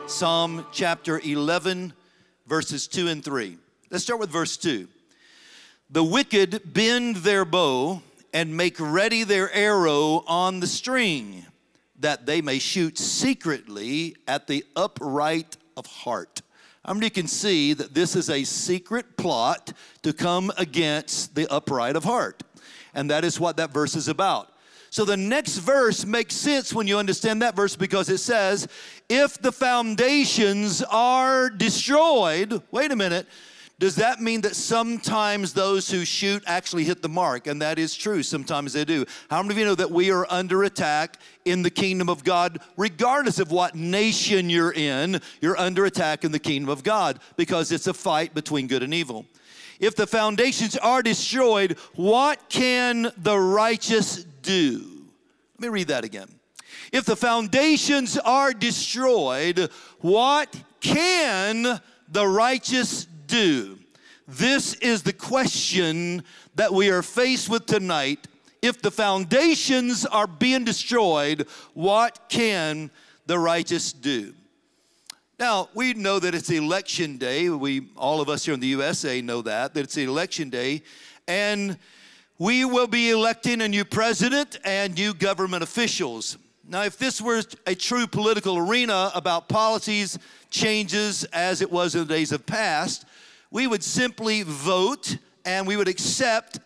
Psalm chapter 11, verses 2 and 3. Let's start with verse 2. The wicked bend their bow and make ready their arrow on the string, that they may shoot secretly at the upright of heart. I mean, you can see that this is a secret plot to come against the upright of heart. And that is what that verse is about. So the next verse makes sense when you understand that verse, because it says, if the foundations are destroyed, wait a minute, does that mean that sometimes those who shoot actually hit the mark? And that is true, sometimes they do. How many of you know that we are under attack in the kingdom of God? Regardless of what nation you're in, you're under attack in the kingdom of God, because it's a fight between good and evil. If the foundations are destroyed, what can the righteous do? Let me read that again. If the foundations are destroyed, what can the righteous do? This is the question that we are faced with tonight. If the foundations are being destroyed, what can the righteous do? Now, we know that it's election day. All of us here in the USA know that it's election day. And we will be electing a new president and new government officials. Now, if this were a true political arena about policies, changes, as it was in the days of past, we would simply vote and we would accept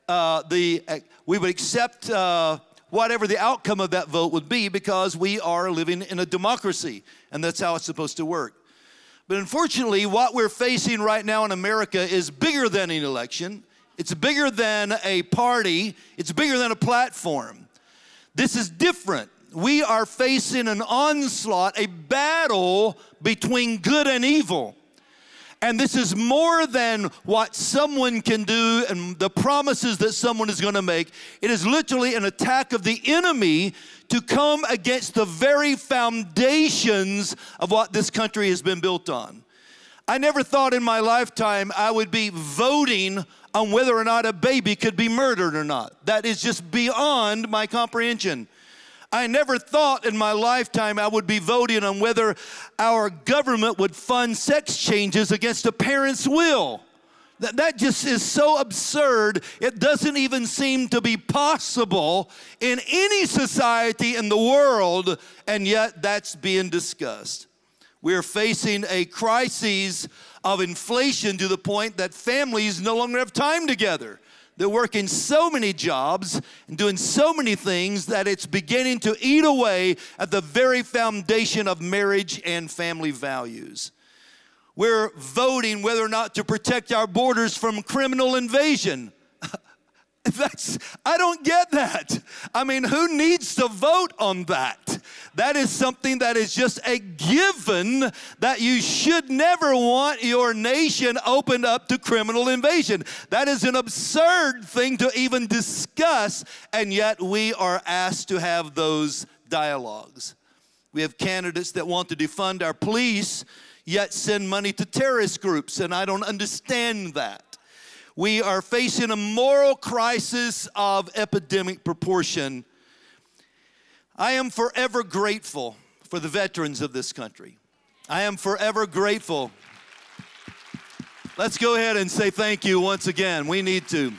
whatever the outcome of that vote would be, because we are living in a democracy, and that's how it's supposed to work. But unfortunately, what we're facing right now in America is bigger than an election. It's bigger than a party. It's bigger than a platform. This is different. We are facing an onslaught, a battle between good and evil. And this is more than what someone can do and the promises that someone is going to make. It is literally an attack of the enemy to come against the very foundations of what this country has been built on. I never thought in my lifetime I would be voting on whether or not a baby could be murdered or not. That is just beyond my comprehension. I never thought in my lifetime I would be voting on whether our government would fund sex changes against a parent's will. That just is so absurd. It doesn't even seem to be possible in any society in the world, and yet that's being discussed. We're facing a crisis of inflation to the point that families no longer have time together. They're working so many jobs and doing so many things that it's beginning to eat away at the very foundation of marriage and family values. We're voting whether or not to protect our borders from criminal invasion. I don't get that. I mean, who needs to vote on that? That is something that is just a given, that you should never want your nation opened up to criminal invasion. That is an absurd thing to even discuss, and yet we are asked to have those dialogues. We have candidates that want to defund our police, yet send money to terrorist groups, and I don't understand that. We are facing a moral crisis of epidemic proportion. I am forever grateful for the veterans of this country. I am forever grateful. Let's go ahead and say thank you once again. We need to.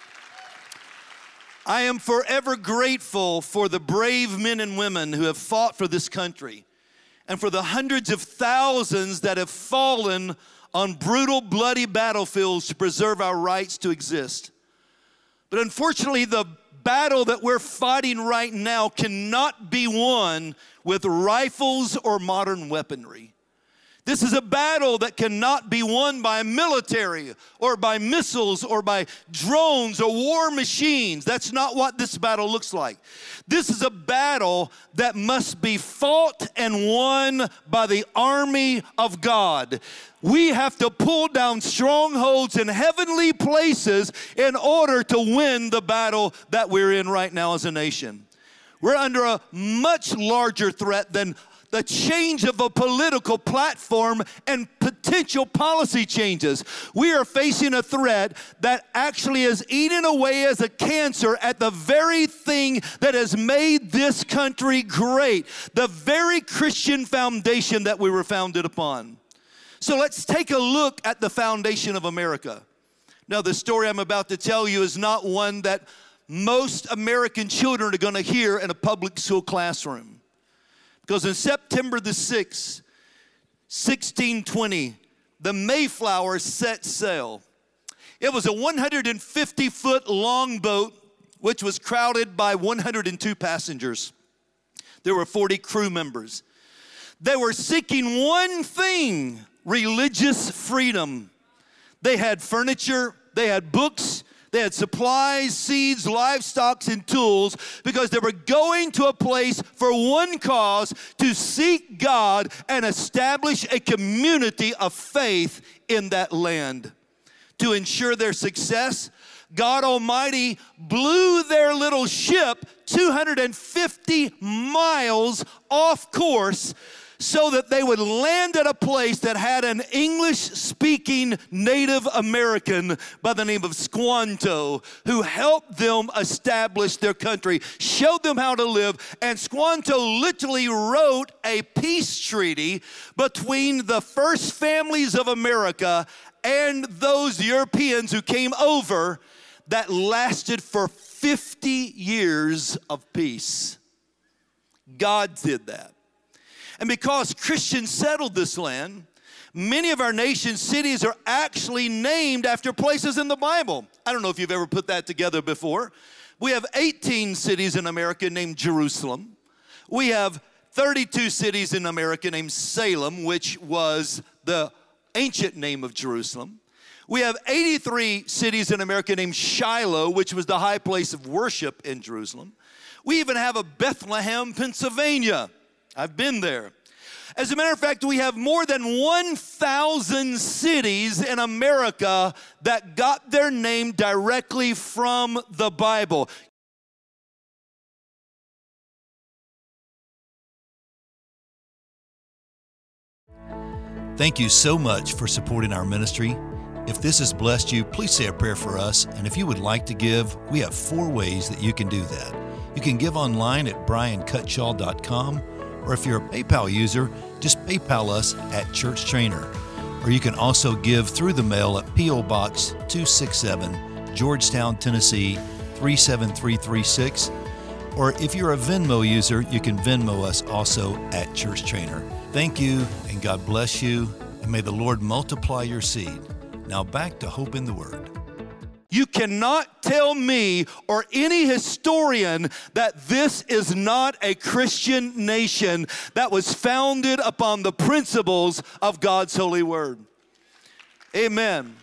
I am forever grateful for the brave men and women who have fought for this country, and for the hundreds of thousands that have fallen on brutal, bloody battlefields to preserve our rights to exist. But unfortunately, the battle that we're fighting right now cannot be won with rifles or modern weaponry. This is a battle that cannot be won by military or by missiles or by drones or war machines. That's not what this battle looks like. This is a battle that must be fought and won by the army of God. We have to pull down strongholds in heavenly places in order to win the battle that we're in right now as a nation. We're under a much larger threat than the change of a political platform and potential potential policy changes. We are facing a threat that actually is eating away as a cancer at the very thing that has made this country great, the very Christian foundation that we were founded upon. So let's take a look at the foundation of America. Now, the story I'm about to tell you is not one that most American children are going to hear in a public school classroom. Because on September the 6th, 1620, the Mayflower set sail. It was a 150-foot long boat, which was crowded by 102 passengers. There were 40 crew members. They were seeking one thing: religious freedom. They had furniture, they had books, they had supplies, seeds, livestock, and tools, because they were going to a place for one cause: to seek God and establish a community of faith in that land. To ensure their success, God Almighty blew their little ship 250 miles off course, so that they would land at a place that had an English-speaking Native American by the name of Squanto, who helped them establish their country, showed them how to live. And Squanto literally wrote a peace treaty between the first families of America and those Europeans who came over that lasted for 50 years of peace. God did that. And because Christians settled this land, many of our nation's cities are actually named after places in the Bible. I don't know if you've ever put that together before. We have 18 cities in America named Jerusalem. We have 32 cities in America named Salem, which was the ancient name of Jerusalem. We have 83 cities in America named Shiloh, which was the high place of worship in Jerusalem. We even have a Bethlehem, Pennsylvania. I've been there. As a matter of fact, we have more than 1,000 cities in America that got their name directly from the Bible. Thank you so much for supporting our ministry. If this has blessed you, please say a prayer for us. And if you would like to give, we have 4 ways that you can do that. You can give online at briancutshaw.com. Or if you're a PayPal user, just PayPal us at Church Trainer. Or you can also give through the mail at P.O. Box 267, Georgetown, Tennessee 37336. Or if you're a Venmo user, you can Venmo us also at Church Trainer. Thank you, and God bless you, and may the Lord multiply your seed. Now back to Hope in the Word. You cannot tell me or any historian that this is not a Christian nation that was founded upon the principles of God's holy word. Amen.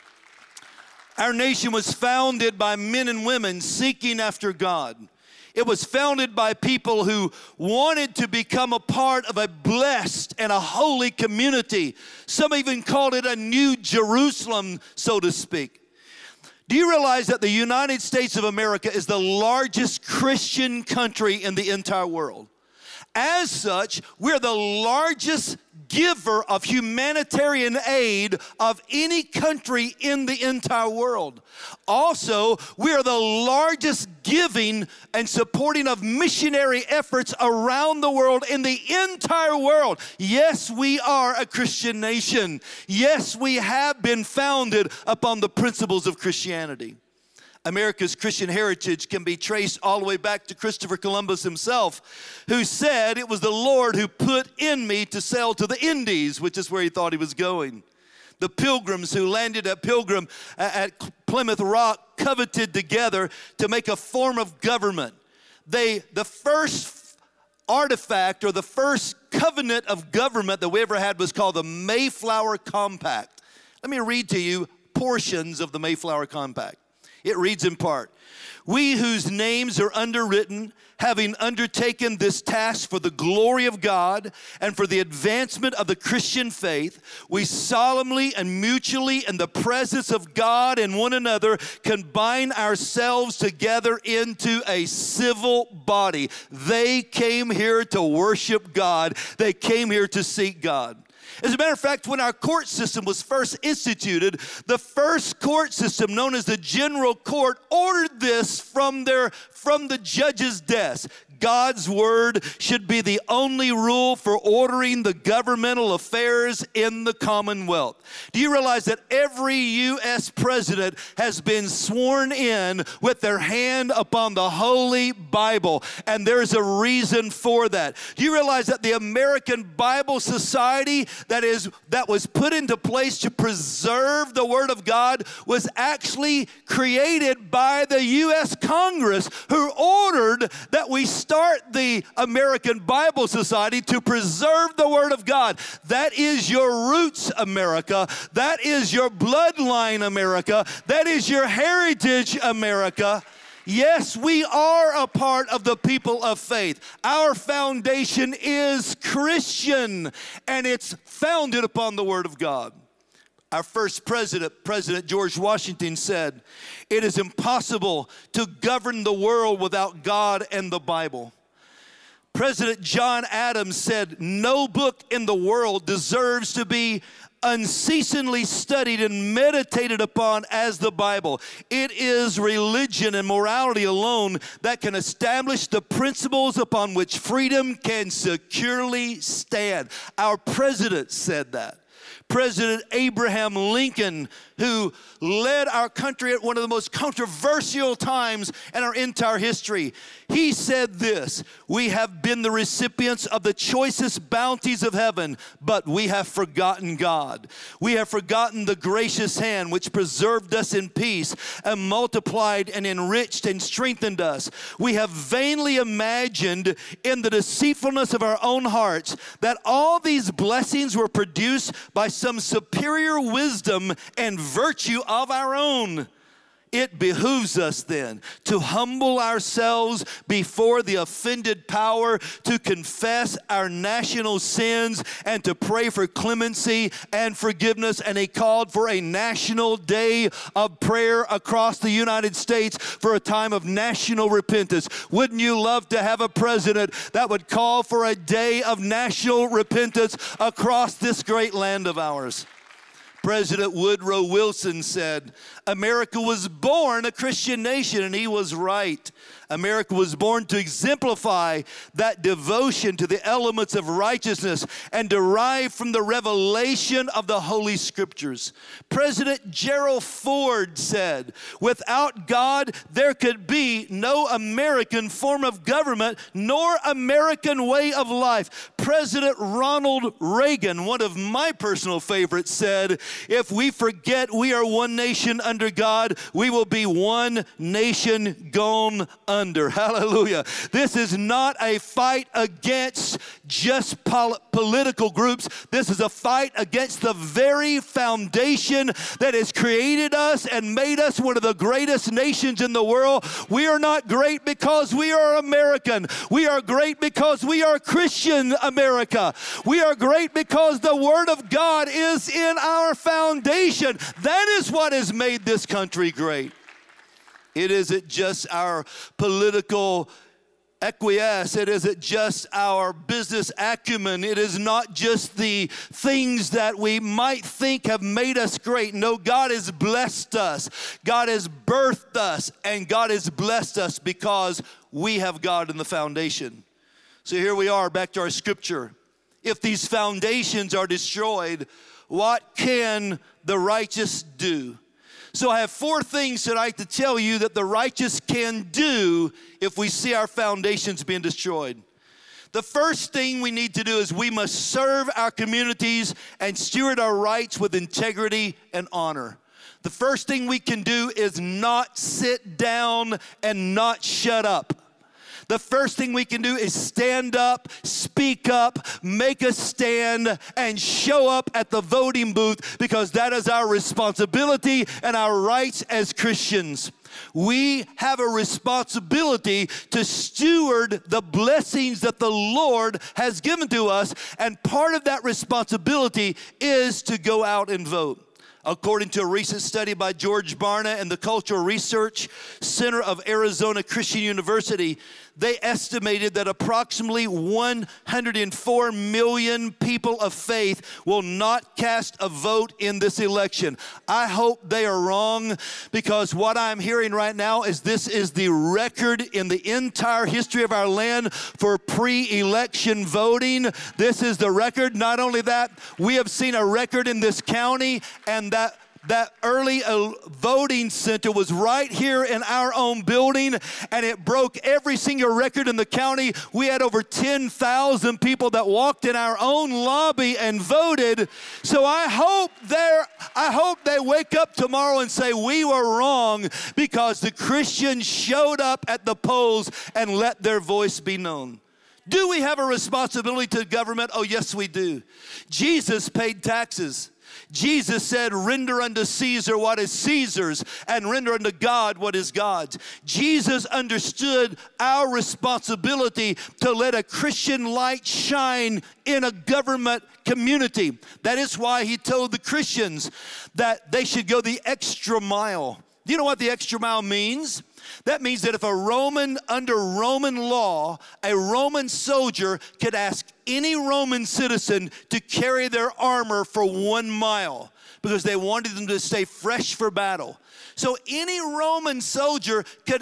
Our nation was founded by men and women seeking after God. It was founded by people who wanted to become a part of a blessed and a holy community. Some even called it a new Jerusalem, so to speak. Do you realize that the United States of America is the largest Christian country in the entire world? As such, we're the largest giver of humanitarian aid of any country in the entire world. Also, we are the largest giving and supporting of missionary efforts around the world, in the entire world. Yes, we are a Christian nation. Yes, we have been founded upon the principles of Christianity. America's Christian heritage can be traced all the way back to Christopher Columbus himself, who said, "It was the Lord who put in me to sail to the Indies," which is where he thought he was going. The Pilgrims who landed at Plymouth Rock coveted together to make a form of government. The first artifact or the first covenant of government that we ever had was called the Mayflower Compact. Let me read to you portions of the Mayflower Compact. It reads in part, "We whose names are underwritten, having undertaken this task for the glory of God and for the advancement of the Christian faith, we solemnly and mutually in the presence of God and one another combine ourselves together into a civil body." They came here to worship God. They came here to seek God. As a matter of fact, when our court system was first instituted, the first court system, known as the General Court, ordered this from the judge's desk. God's word should be the only rule for ordering the governmental affairs in the Commonwealth. Do you realize that every U.S. president has been sworn in with their hand upon the Holy Bible, and there's a reason for that? Do you realize that the American Bible Society that was put into place to preserve the Word of God was actually created by the U.S. Congress, who ordered that we start the American Bible Society to preserve the Word of God. That is your roots, America. That is your bloodline, America. That is your heritage, America. Yes, we are a part of the people of faith. Our foundation is Christian, and it's founded upon the Word of God. Our first president, President George Washington, said, "It is impossible to govern the world without God and the Bible." President John Adams said, "No book in the world deserves to be unceasingly studied and meditated upon as the Bible. It is religion and morality alone that can establish the principles upon which freedom can securely stand." Our president said that. President Abraham Lincoln, who led our country at one of the most controversial times in our entire history, he said this: "We have been the recipients of the choicest bounties of heaven, but we have forgotten God. We have forgotten the gracious hand which preserved us in peace and multiplied and enriched and strengthened us. We have vainly imagined in the deceitfulness of our own hearts that all these blessings were produced by some superior wisdom and virtue of our own. It behooves us then to humble ourselves before the offended power, to confess our national sins, and to pray for clemency and forgiveness." And he called for a national day of prayer across the United States for a time of national repentance. Wouldn't you love to have a president that would call for a day of national repentance across this great land of ours? President Woodrow Wilson said, "America was born a Christian nation," and he was right. America was born to exemplify that devotion to the elements of righteousness and derived from the revelation of the Holy Scriptures. President Gerald Ford said, "Without God, there could be no American form of government nor American way of life." President Ronald Reagan, one of my personal favorites, said, "If we forget we are one nation under God, we will be one nation gone under." Hallelujah. This is not a fight against just political groups. This is a fight against the very foundation that has created us and made us one of the greatest nations in the world. We are not great because we are American. We are great because we are Christian America. We are great because the Word of God is in our foundation. That is what has made this country great. It isn't just our political acquiesce. It isn't just our business acumen. It is not just the things that we might think have made us great. No, God has blessed us. God has birthed us, and God has blessed us because we have God in the foundation. So here we are, back to our scripture. If these foundations are destroyed, what can the righteous do? So I have 4 things tonight to tell you that the righteous can do if we see our foundations being destroyed. The first thing we need to do is we must serve our communities and steward our rights with integrity and honor. The first thing we can do is not sit down and not shut up. The first thing we can do is stand up, speak up, make a stand, and show up at the voting booth, because that is our responsibility and our rights as Christians. We have a responsibility to steward the blessings that the Lord has given to us, and part of that responsibility is to go out and vote. According to a recent study by George Barna and the Cultural Research Center of Arizona Christian University, they estimated that approximately 104 million people of faith will not cast a vote in this election. I hope they are wrong, because what I'm hearing right now is this is the record in the entire history of our land for pre-election voting. This is the record. Not only that, we have seen a record in this county, and that early voting center was right here in our own building, and it broke every single record in the county. We had over 10,000 people that walked in our own lobby and voted. So I hope they wake up tomorrow and say we were wrong, because the Christians showed up at the polls and let their voice be known. Do we have a responsibility to government? Oh, yes, we do. Jesus paid taxes. Jesus said, render unto Caesar what is Caesar's, and render unto God what is God's. Jesus understood our responsibility to let a Christian light shine in a government community. That is why he told the Christians that they should go the extra mile. Do you know what the extra mile means? That means that if under Roman law, a Roman soldier could ask any Roman citizen to carry their armor for 1 mile because they wanted them to stay fresh for battle. So any Roman soldier could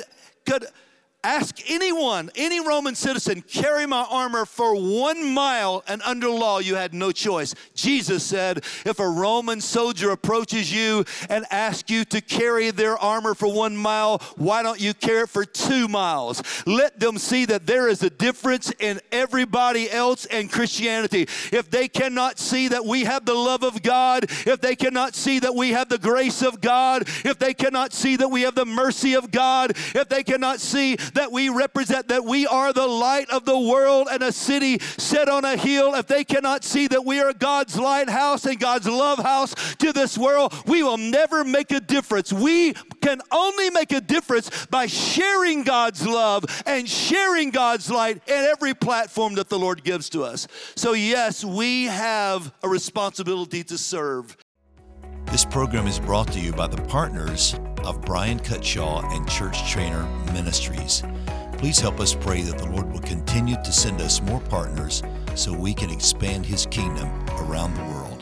ask anyone, any Roman citizen, carry my armor for 1 mile, and under law you had no choice. Jesus said, if a Roman soldier approaches you and asks you to carry their armor for 1 mile, why don't you carry it for 2 miles? Let them see that there is a difference in everybody else and Christianity. If they cannot see that we have the love of God, if they cannot see that we have the grace of God, if they cannot see that we have the mercy of God, if they cannot see that we represent, that we are the light of the world and a city set on a hill, if they cannot see that we are God's lighthouse and God's love house to this world, we will never make a difference. We can only make a difference by sharing God's love and sharing God's light in every platform that the Lord gives to us. So yes, we have a responsibility to serve. This program is brought to you by the partners of Brian Cutshaw and Church Trainer Ministries. Please help us pray that the Lord will continue to send us more partners so we can expand His kingdom around the world.